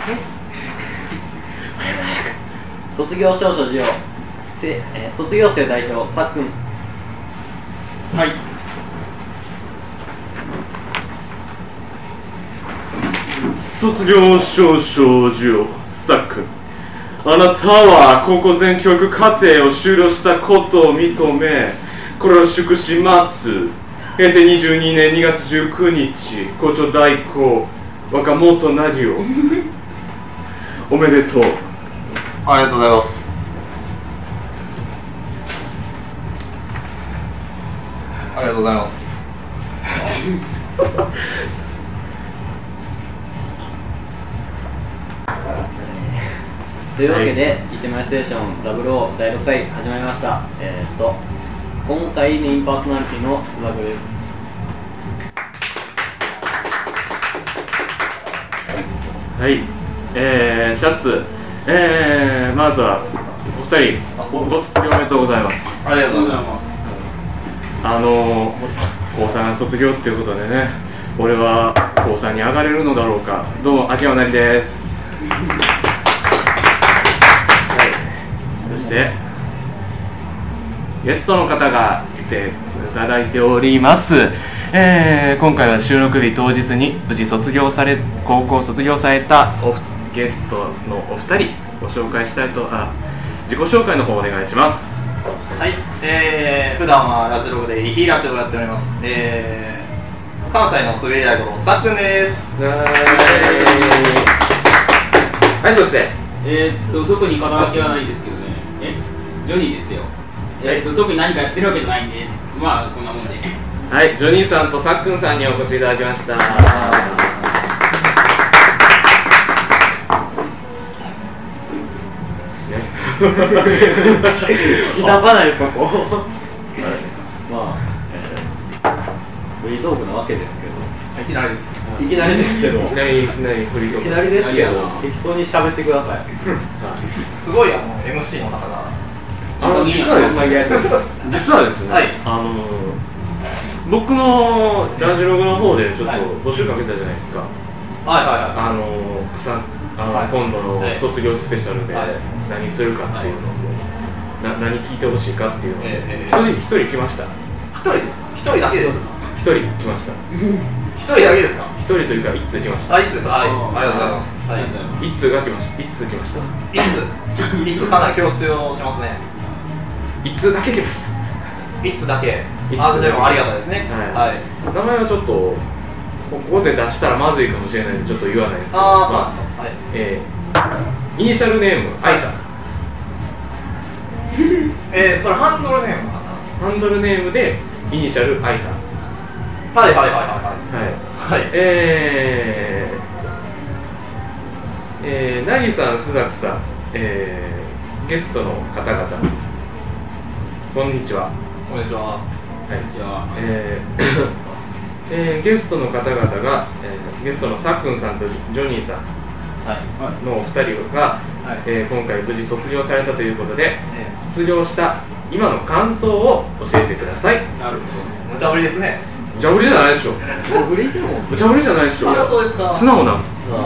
卒業証書授与、卒業生代表さっくん。 はい。 卒業証書授与さっくん。あなたは高校全教育課程を修了したことを認め、これを祝します。平成22年2月19日、校長代行若本なぎをおめでとう。 ありがとうございます。ありがとうございます。 というわけで、イテマイステーション00第6回始まりました。今回メインパーソナリティの須田です。 はい、シャス、まずはお二人ご卒業おめでとうございます。 ありがとうございます。 高3が卒業っていうことでね、俺は高3に上がれるのだろうか。どうも秋山なりです。はい、そしてゲストの方が来ていただいております。今回は収録日当日に無事高校卒業されたゲストのお二人ご紹介したいと。自己紹介の方お願いします。 はい、普段はラジログでイヒラジオをやっております。関西の滑り台ことさっくんです。 はい、そして特に肩書きはないですけどね、ジョニーですよ。特に何かやってるわけじゃないんで、まあこんなもんで。 はい、ジョニーさんとさっくんさんにお越しいただきました。 引き出さないですか、こう。まあ、フリートークなわけですけど。 いきなりです。 いきなりですけど。 いきなりフリートーク。 いきなりですけど、適当に喋ってください。 すごいMC の方が。 実はですね、 はい、 僕のラジログの方でちょっと募集かけたじゃないですか。 はいはいはい。 今度の卒業スペシャルで何するかっていうのを、何聞いてほしいかっていうのを一人来ました。 一人ですか？一人だけですか？ 一人来ました。 一人だけですか？ 一人というか一通来ました。 一通です。はい、ありがとうございます。はい、 一通が来ました。一通来ました。 いつかなり共通をしますね。 一通だけ来ました。 いつだけ。でもありがたいですね。はい。 名前はちょっとここで出したらまずいかもしれないんでちょっと言わないですけど。 そうなんですか。はい。 イニシャルネーム愛さん。 それハンドルネームかな。 ハンドルネームでイニシャル愛さん。 はい。 なぎさん、須崎さん、ゲストの方々、こんにちは。 こんにちは。 ゲストの方々が、ゲストのさっくんさんとジョニーさんのお二人が、今回無事卒業されたということで、卒業した今の感想を教えてください。 なるほど。無茶ぶりですね。 無茶ぶりじゃないでしょ。無茶ぶりじゃないでしょ。 そうですか。 素直な。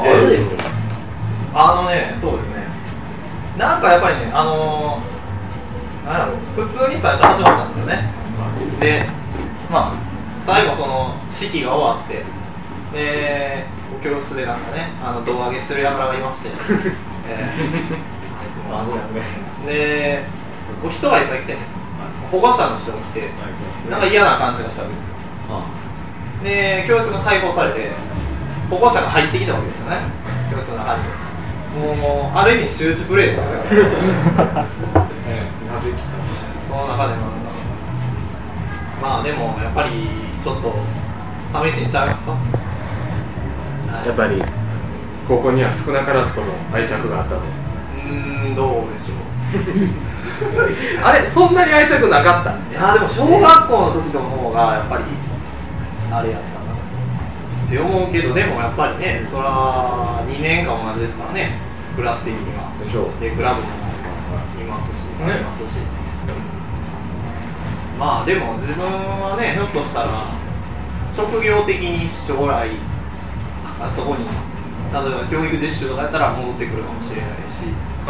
そうですね。なんかやっぱりね、なんやろ、普通に最初始まったんですよね。で、まあ最後その式が終わって、教室でなんかね、胴上げしてる輩がいまして、で、人がいっぱい来て、保護者の人が来て、なんか嫌な感じがしたわけですよ。で、教室が開放されて、保護者が入ってきたわけですよね、教室の中に。もうある意味周知プレイですよね。その中でまあでもやっぱりちょっと寂しいんちゃいますか？ やっぱりここには少なからずとも愛着があったと。 どうでしょう。 あれ、そんなに愛着なかった？ いやでも小学校の時の方がやっぱりあれやったなって思うけど、でもやっぱりね、そら2年間同じですからね、クラス的には。 でしょう。 でクラブもいますし、ありますし、まあでも自分はね、ひょっとしたら職業的に将来そこに例えば教育実習とかやったら戻ってくるかもしれないし、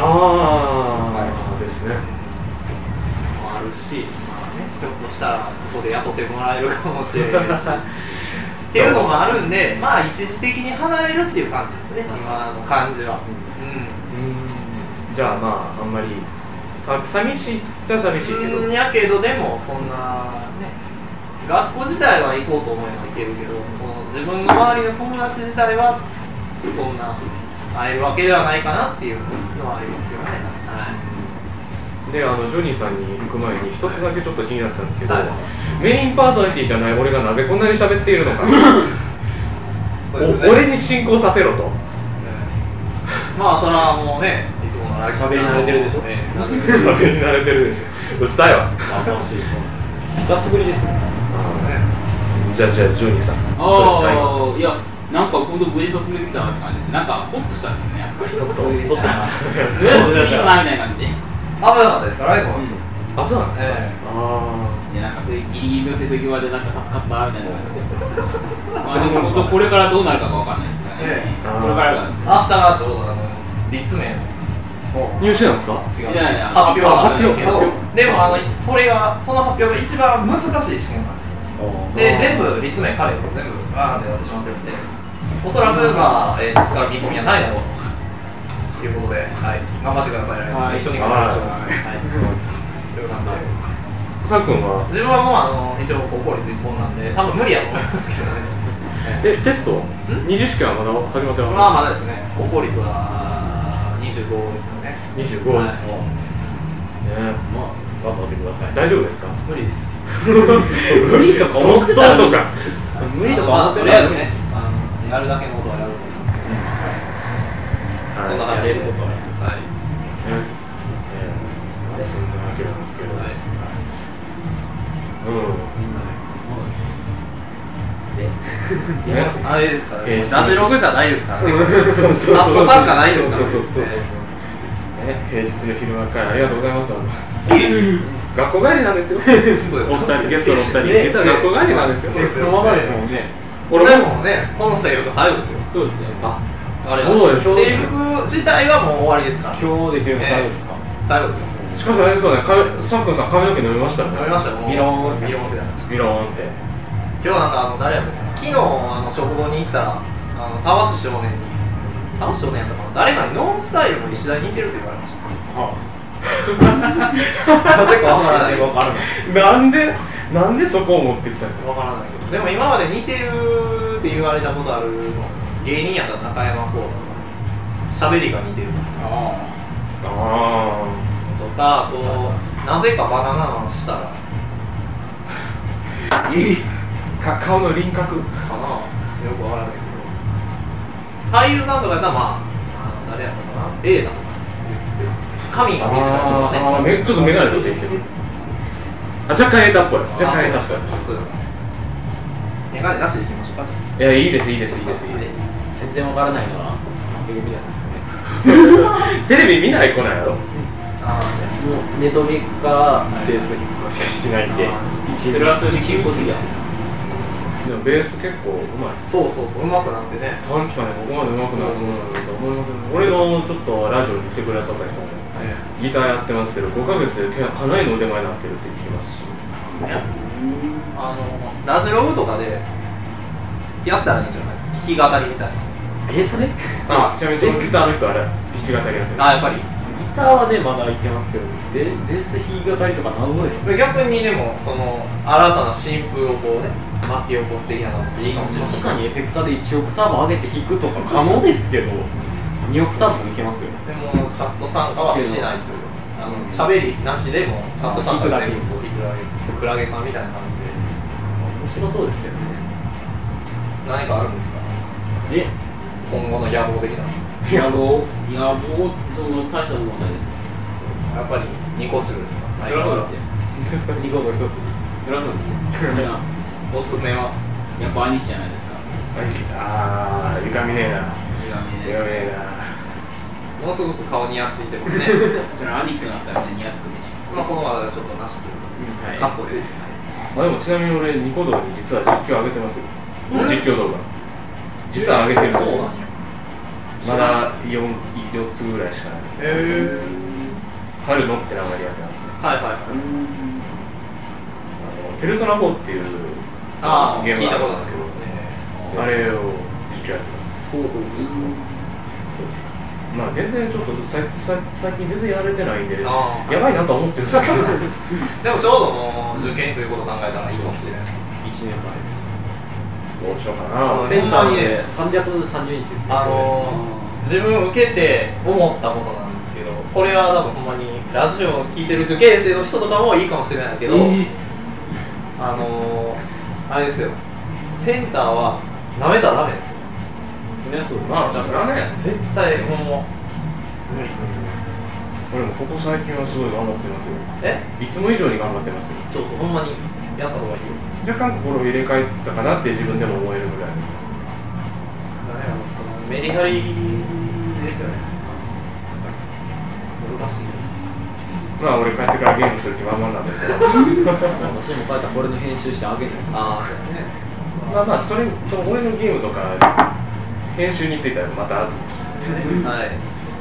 ですね。 あるし、まあね、ひょっとしたらそこで雇ってもらえるかもしれないしっていうのもあるんで、まあ一時的に離れるっていう感じですね、今の感じは。 じゃあまああんまり寂しいっちゃ寂しいけど、 やけどでもそんなね、学校自体は行こうと思えば行けるけど、その自分の周りの友達自体はそんな会えるわけではないかなっていうのはありますけどね。 でジョニーさんに行く前に一つだけちょっと気になったんですけど、 はい、 メインパーソナリティじゃない俺がなぜこんなに喋っているのかそうですね、 俺に進行させろと。 まあそれはもうね、いつものラジオ喋り慣れてるでしょ。 喋り慣れてるでしょ。うっさいわ。 久しぶりです。 じゃあジョニーさん。 いや、なんか本当無事進めてきたなって感じです。なんかホッとしたんですね、やっぱり。ホッとした。とりあえずいいかなみたいな感じで。 危なかったですからね、この人。 あ、そうなんですか。 いや、なんかそういうギリギリの瀬戸際でなんか助かったみたいな感じで。まあでも本当これからどうなるかがわかんないですからね。これからが。 明日がちょうど立命入試なんですか？ 違う。 いやいや発表発表でもその発表が一番難しい試験なんですよ。で全部立命彼全部バーンってなってしまってるんで、おそらくまあ使う見込みはないだろうということで、はい、頑張ってくださいね。一緒に頑張りましょう。はい。という感じで。 さくんは？ 自分はもう一応国公立一本なんで、多分無理やと思いますけどね。 テスト？二次試験はまだ始まってます？ まあまだですね。国公立は25ですかね。 25。 はい。 まあ頑張ってください。 大丈夫ですか？ 無理です。 無理とか思ってたらとか。 無理とか思ってとりあえずね、やるだけのことはやると思いますけど。そんな感じで。はい。 そんなわけなんですけど。 あれですからね。ラジログじゃないですからね。 そうチャット参加ないですからね。 平日の昼間会ありがとうございます。学校帰りなんですよ。お二人ゲストのお二人、実は学校帰りなんですよ。 そのままですもんね。 俺もね、この制服最後ですよ。 そうですよ。 そうです。 制服自体はもう終わりですから。 今日できるの最後ですか？ 最後ですよ。 しかしあれですよね、さっくんさん髪の毛伸びましたね。 伸びましたよ。 ビローンビローンってなりました。 ビローンって。 今日なんか誰やったっけ？昨日食堂に行ったら田橋少年にやったかな、誰かにノンスタイルの石田に似てるって言われました。なぜかわからない。 なんでそこを持ってきたの？ わからないけど、でも今まで似てるって言われたことあるの芸人やったら中山浩太喋りが似てるとか、あとなぜかバナナマンしたら顔の輪郭かな、よくわからないけど、俳優さんとかやったらまあ誰やったかな、A だとか髪が短いとかね、 ちょっと眼鏡取っていける。若干エータっぽい。若干エータっぽい。 そうですか。眼鏡なしでいきましょうか。 いや、いいです。 全然わからないのはテレビなんですかね。 テレビ見ない子なんやろ。 もうネトミかベースしかしてないんで、 それはそれで進行するやん。 でもベース結構うまい。 そううまくなってね。 短期間でここまでうまくなるものなんだと思います。俺のちょっとラジオに来てくださった人もギターやってますけど、5ヶ月でかなりの腕前になってるって聞きますし。 ラジログとかでやったらいいんじゃない？弾き語りみたいな。 ベースね。 ちなみにそのギターの人あれ弾き語りやってる。 やっぱりギターはねまだいけますけど、ベースで弾き語りとかなんぼですよ。 逆にでもその新たな新風をこうね巻き起こす的な感じでいいかもしれない。 確かにエフェクターで1オクターブ上げて弾くとか可能ですけど、2オクターブもいけますよ。 でもチャット参加はしないという。喋りなしでもチャット参加全部そうクラゲさんみたいな感じで面白そうですけどね。 何かあるんですか？今後の野望的な。 野望ってその大した問題です。 やっぱりニコ中ですか？ それはそうですよ。 ニコの一つ。 それはそうですよ。それはおすすめはやっぱ兄貴じゃないですか。 ゆかみねえな。 ものすごく顔にやついてますね。 それは兄貴となったらにやつくでしょ。 この話はちょっとなしというカットで。 でもちなみに俺ニコ動に実は実況上げてますよ。実況動画実は上げてるんですよ。 4つぐらいしかない。春のって名前でやってますね。 はいはいはい。 ペルソナ4っていうああ、 ゲーム聞いたことがあるんでけど、 あるんですすけどね。 あれを実況やってます。 そうですか。 まあ全然ちょっと最近全然やれてないんで、やあーばいなとは思ってるんですけど。 でもちょうどもう受験ということを考えたらいいかもしれない。 1年前です。 どうしようかな。 センターで330日ですね。 自分受けて思ったことなんですけど、これは多分ほんまにラジオを聞いてる受験生の人とかもいいかもしれないけど、あれですよ、センターは舐めたらダメですよ。 まあだからね、 絶対もう無理。 俺もここ最近はすごい頑張ってますよ。いつも以上に頑張ってますよ。 ちょっとほんまにやった方がいいよ。 若干心を入れ替えたかなって自分でも思えるぐらい。 そのメリハリですよね。難しい。 まあ俺帰ってからゲームする気満々なんですけど。 私も書いたらこれの編集してあげる。 ああ、そうだね。 まあその俺のゲームとか編集についてはまた後で。 はい。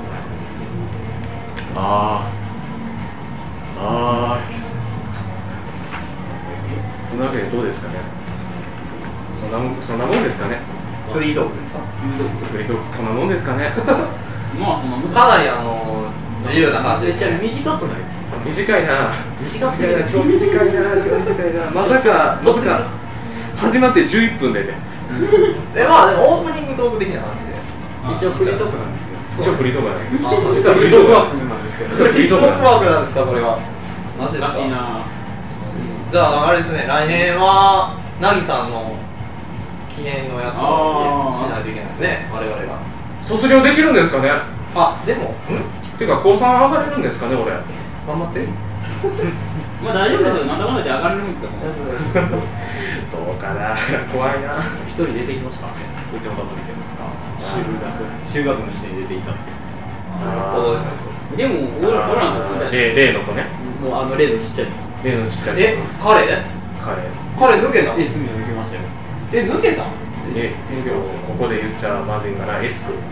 そんなわけでどうですかね。そんなもんですかね。 フリートークですか？ フリートークこんなもんですかね。 まあそんなもんかなり自由な感じめっちゃですね。 短くないですか？ 短いな。 短すぎる。 今日短いな。まさか始まって11分でね。 でもオープニングトーク的な感じで。 一応フリートークなんですけど。 一応フリートークなんですけど。 あ、そうです。 実はフリートークワークなんですけど。 フリートークワークなんですか、これは。マジですか。 難しいな。 じゃああれですね、来年はなぎさんの記念のやつをしないといけないですね、我々が。 卒業できるんですかね。 あ、でも、 てか高3上がれるんですかね、俺。 頑張って。 まあ大丈夫ですよ。なんだかんだで上がれるんですよ。 どうかな。怖いな。 一人出てきましたね。うちの学校見てる。中学の時点で出ていたって。 なるほどですね。 でも俺らの子じゃない。 例の子ね。 もう例のちっちゃい。 例のちっちゃい子。 彼抜けた。 エスミ抜けましたよ。 抜けた。 ここで言っちゃまずいんかな、エスク。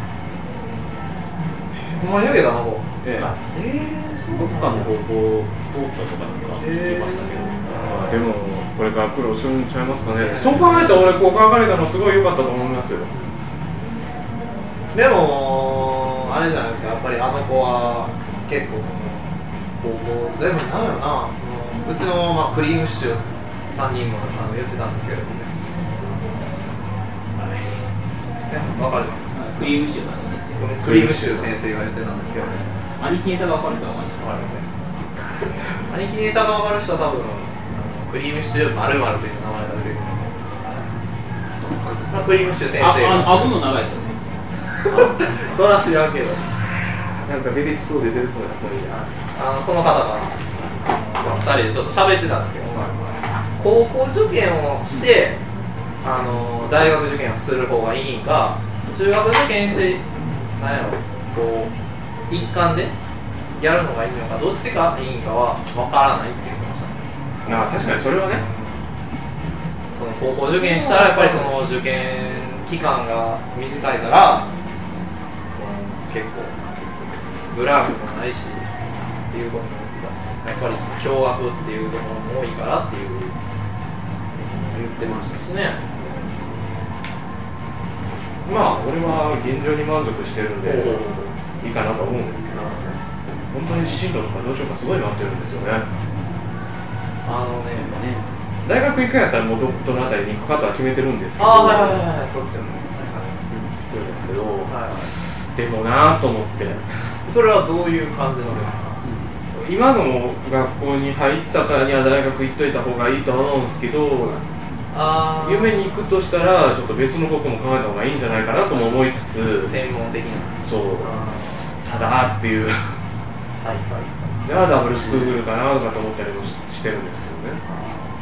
ほんまに抜けたな、こう。 どっかの高校通ったとかなんか聞きましたけど。 でもこれから苦労するんちゃいますかね。そう考えたら俺高校上がれたのすごい良かったと思いますよ。 でもあれじゃないですか、やっぱりあの子は結構高校でもなんやろな、うちのクリームシチュー担任も言ってたんですけれどもね。わかります。 クリームシチューなんですよ。 クリームシチュー先生が言ってたんですけどね。 兄貴ネタが分かる人は分かります。 わかりますね。兄貴ネタが分かる人は多分クリームシチュー〇〇という名前が出てくるので、クリームシチュー先生が顎の長い人です。 そら知らんけど、 なんか出てきそうで出てこない。 その方が2人でちょっと喋ってたんですけど、高校受験をして大学受験をする方がいいんか、中学受験してなんやろこう一貫でやるのがいいのか、どっちがいいんかは分からないって言ってました。 確かにそれはね。 その高校受験したらやっぱりその受験期間が短いから結構ブランクもないしっていうことも言ってたし、やっぱり共学っていうところも多いからっていう言ってましたしね。 まあ俺は現状に満足してるんでいいかなと思うんですけど、本当に進路とかどうしようかすごい迷ってるんですよね。大学行くんやったらもうどのあたりに行くかとは決めてるんですけど、 そうですよね。 そうですけど、でもなぁと思って。 それはどういう感じの今の学校に入ったからには大学行っといた方がいいとは思うんですけど、夢に行くとしたらちょっと別のことも考えた方がいいんじゃないかなとも思いつつ、 専門的な。 そうただっていう、じゃあダブルスクールかなとかと思ったりもしてるんですけどね。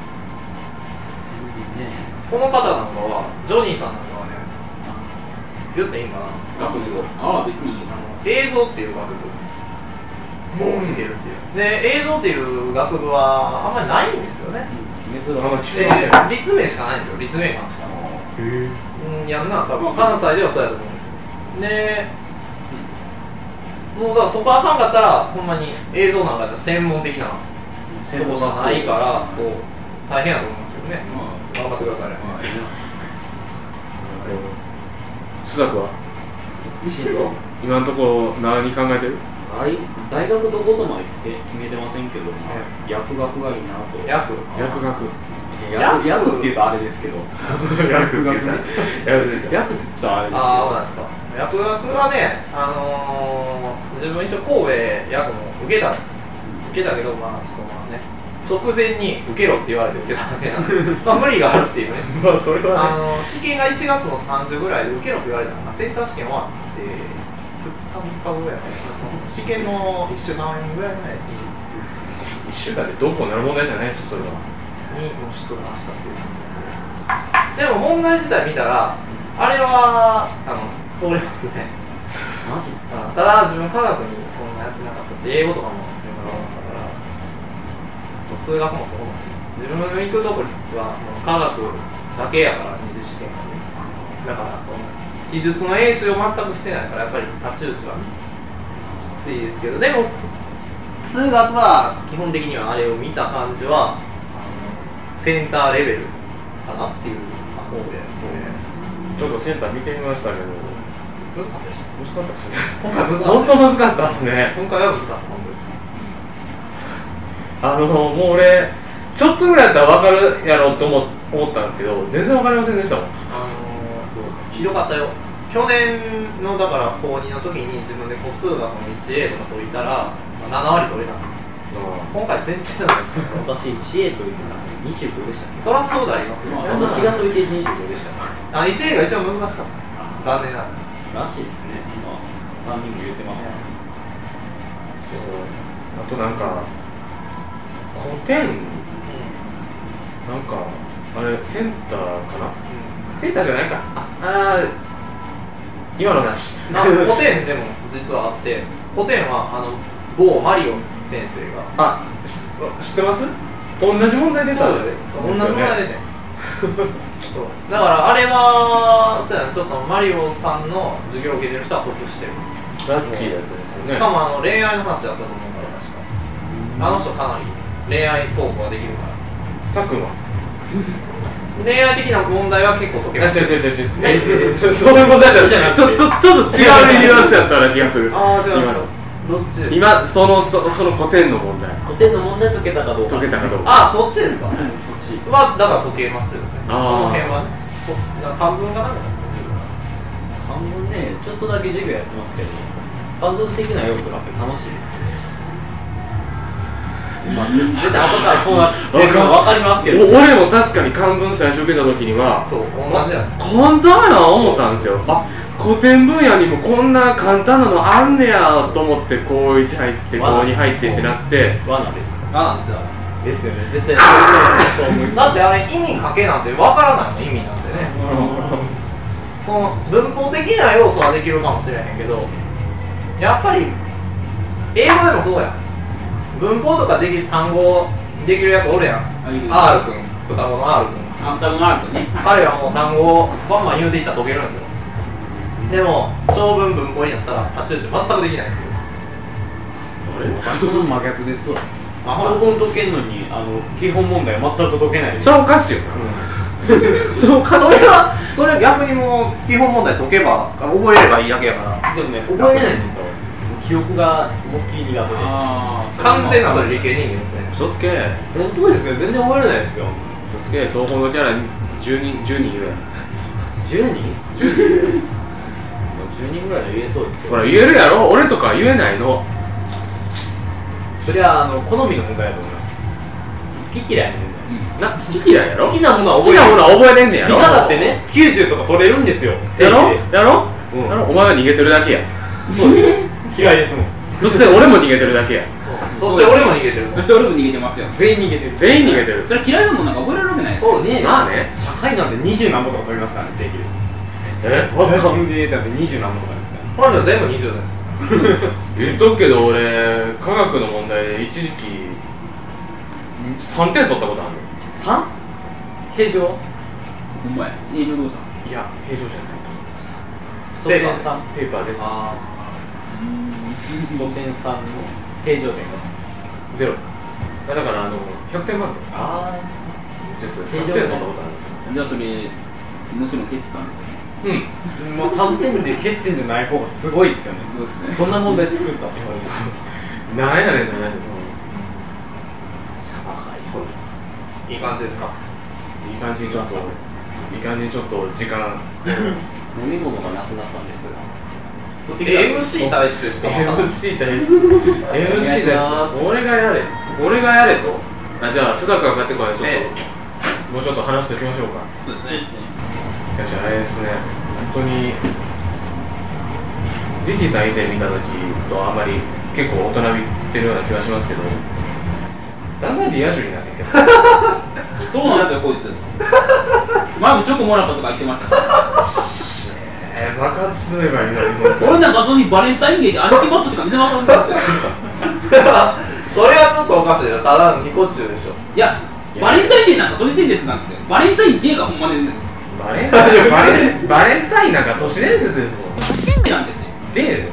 この方なんかはジョニーさんなんかはね、言っていいんかな、学部を別にいい映像っていう学部を見てるっていう、で映像っていう学部はあんまりないんですよね。で立命しかないんですよ、立命館しか。やんな、多分関西ではそうやと思うんですよ。でもうだからそこあかんかったらほんまに映像なんかやったら専門的なとこしかないからそう大変やと思いますけどね、頑張ってくださいね。 須田君は今のところ何考えてる？ 大学どことまで決めてませんけど、薬学がいいなと。 薬っていうとあれですけど薬学ね薬って言ったらあれですけど、 そうなんですか。薬学はね、自分一応神戸薬も受けたんです。受けたけど、ちょっとね直前に受けろって言われて受けただけなんで無理があるっていうねそれはね試験が1月の30ぐらいで受けろって言われたのがセンター試験終わって2日3日ぐらい試験の1週間ぐらい前 1週間でどうこうなる問題じゃないですよ、それはにもう出馬したっていう感じでも問題自体見たらあれは通りますね。 マジっすか？ ただ自分科学にそんなやってなかったし英語とかも自分が多かったから数学もそうなんで自分の行くところはもう科学だけやから二次試験がねだからそんな記述の演習を全くしてないからやっぱり太刀打ちはきついですけどでも数学は基本的にはあれを見た感じはセンターレベルかなっていう感じで、 ちょっとセンター見てみましたけど難かったでしょ。 難かったですね。 今回難かった。 本当難かったですね。 今回は難かった本当に。 もう俺ちょっとぐらいやったら分かるやろうと思ったんですけど全然分かりませんでしたもん。 そうひどかったよ。去年のだから高2の時に自分で個数学の 1A とか解いたら、7割取れたんですよ。今回全然なんですよ。 私 1A というのは25でしたっけ？ そりゃそうでありますよ。 私が解いて25でした。 1A が一番難しかった。残念ながら。 らしいですね。何人も言ってますね。 あとなんか古典、なんかあれセンターかな、センターじゃないか、今の話古典でも実はあって古典は某マリオ先生が知ってます？同じ問題出た。 そうだよね。同じ問題出てそうだからあれはそうやね、ちょっとマリオさんの授業を受けてる人は得してる。 ラッキーだったんですよね。 しかも恋愛の話だったと思うから確かあの人かなり恋愛トークができるからさっくんは恋愛的な問題は結構解けます。 違うそういう問題じゃない。ちょっと違うニュアンスやったら気がする。 違うどっちですか？ 今その古典の問題解けたかどうか。 そっちですか？そっちはだから解けますよね。その辺はね漢文がダメですよね。 漢文ねちょっとだけ授業やってますけど漢文的な要素があって楽しいですね。絶対後からそうなってるの分かりますけど、 俺も確かに漢文最初受けた時にはそう同じやね簡単やな思ったんですよ。古典分野にもこんな簡単なのあんねやと思って高1入って高2入ってってなって罠です。 なんですよ。 ですよね。絶対だってあれ意味書けなんて分からないの意味なんてね。その文法的な要素はできるかもしれへんけどやっぱり英語でもそうやん。文法とかできる単語できるやつおるやん。R 君、双子の R 君。 双子の R 君ね。 彼はもう単語をバンバン言うていったら解けるんですよ。でも長文文法になったら太刀打ち全くできないんですよ。 その真逆ですわ。長文解けるのに基本問題は全く解けない。 それはおかしいよな。 それは逆にもう基本問題解けば覚えればいいだけやから。 でもね覚えないんですよ。記憶が思いっきり苦手で。 完全なそれ理系人間ですね。 嘘つけ。 本当ですよ。全然覚えれないですよ。 嘘つけ。東宝のキャラ10人言え。 10人？10人ぐらいで言えそうですけど。 ほら言えるやろ。俺とか言えないの。 それは好みの問題だと思います。好き嫌いの問題。 好き嫌いやろ。 好きなものは覚えれんねやろ。 理科だってね90とか取れるんですよ。 やろ。お前は逃げてるだけや。 そうです。嫌いですもん。 そして俺も逃げてるだけや。 そして俺も逃げてる。 そして俺も逃げてますよ。 全員逃げてる。 全員逃げてる。 それ嫌いなもんなんか覚えられるわけないですよ。 そうですね。 まあね。 社会なんて20何本とか取りますからね定期で。わかんねえだって20何本とかですから。 これ全部20です。 言っとくけど俺科学の問題で一時期3点取ったことあるの。 3？ 平常？ ほんまや。平常どうしたの？ いや平常じゃない。 それが3 ペーパーです。 5点3の平常点がゼロ。だから100点満点。 ああ 100点取ったことあるんですよ。 じゃあそれもちろん蹴ってたんですよね。 もう3点で欠点でない方がすごいですよね。 そうですね。 そんな問題作ったってなんやねん。 いい感じですか。 いい感じにちょっと時間飲み物がなくなったんですが MC 大使ですか。 MC 大好き。俺がやれと。じゃあ須田から帰ってこない。ちょっともうちょっと話しておきましょうか。 そうですね。 しかしあれですね、本当にリキーさん以前見た時とあんまり結構大人びてるような気がしますけど、だんだんリア充になってきてますそうなんですよこいつ。前もチョコもらったとか言ってましたし。 爆発すればいいのに。 俺なんかそこにバレンタインデーでアンティバットしか見てませんでしたよ。 それはちょっとおかしいよ。ただのニコチュウでしょ。 いや、バレンタインデーなんか都市伝説なんですよ。バレンタインデーがほんまでんです。 バレンタインなんか都市伝説ですもん。 なんですよ。 で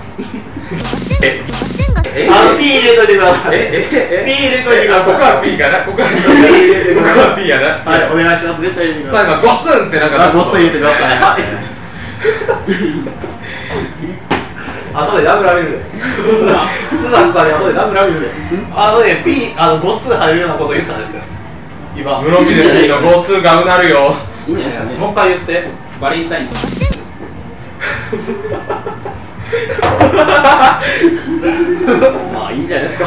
P 入れといてください。P 入れといてください。 ここは P かな。ここは P やな。 はい、お願いします。絶対入れてください。 今ゴスンってなんかゴスン入れてください。はい。後で殴られるで。スナさんに後で殴られるで。P ゴスン入るようなこと言ったんですよ。今。 室峰 P のゴスンがうなるよ。 いいんじゃないですかね。 もう一回言って。 バレンタイン。 まあいいんじゃないですか。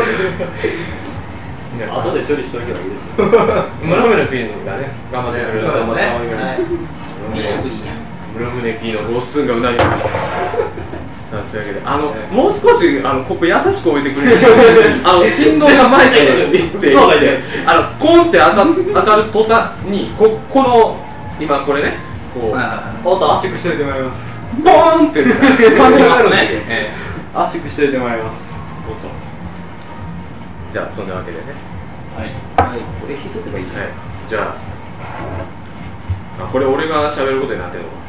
後で処理しとけばいいですよ。 室峰 P がね、頑張ってくれる。 そうですね。 いい職人や。 室峰 P のゴスンがうなります。さあというわけで、もう少しここ優しく置いてくれる。振動が前でってコンって当たる途端にこの今これね、こうおっと圧縮しておいてもらいます。 ボーンって感じがあるんですよ。 圧縮しておいてもらいます。 じゃあそんなわけでね。 はい。 これ引いとけばいいじゃん。 はい。じゃあこれ俺が喋ることになってるのか。